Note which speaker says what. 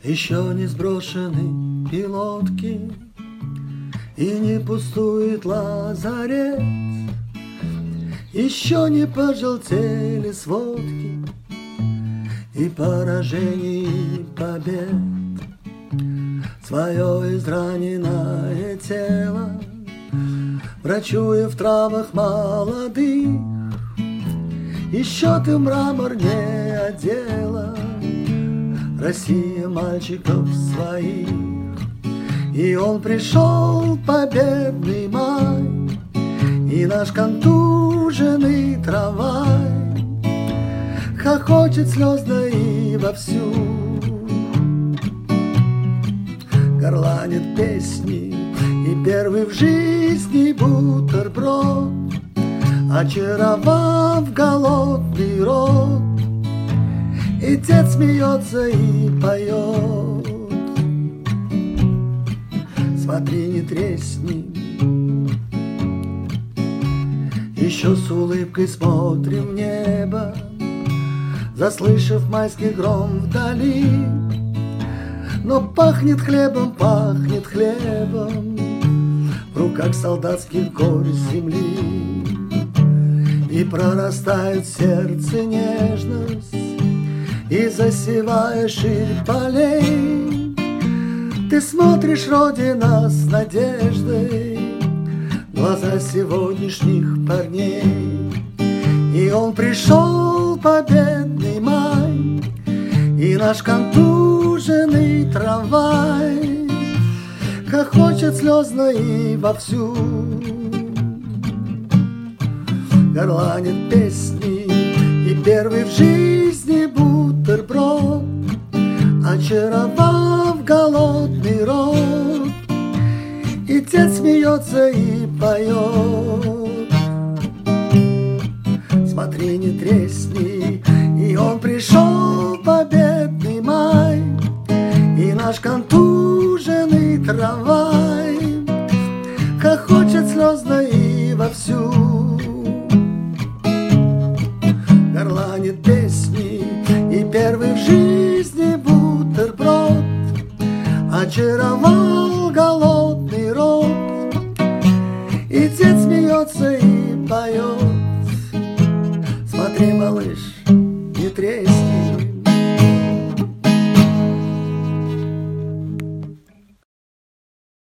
Speaker 1: Еще не сброшены пилотки, и не пустует лазарет, еще не пожелтели сводки и поражений, и побед. Свое израненное тело, врачуя в травах молодых, еще ты мрамор не одела, Россия мальчиков своих. И он пришел, победный май, и наш контуженный трамвай хохочет слезно и вовсю, горланит песни, и первый в жизни бутерброд, очаровав голодный рот, и дед смеется и поет. Смотри, не тресни. Еще с улыбкой смотрим в небо, заслышав майский гром вдали. Но пахнет хлебом, в руках солдатских гор земли. И прорастает в сердце нежность, и засевая ширь полей, ты смотришь, Родина, с надеждой в глаза сегодняшних парней. И он пришел, победный май, и наш контуженный трамвай хохочет слезно и вовсю, горланит песни, и первый в жизни бутерброд, очаровав голодный рот, и дед смеется и поет. Смотри, не тресни. И он пришел, победный май, и наш контуженный трамвай хохочет слезно и вовсю, горланит песни, и первый в жизни бутерброд очаровал голодный рот, и дед смеется и поет. Смотри, малыш,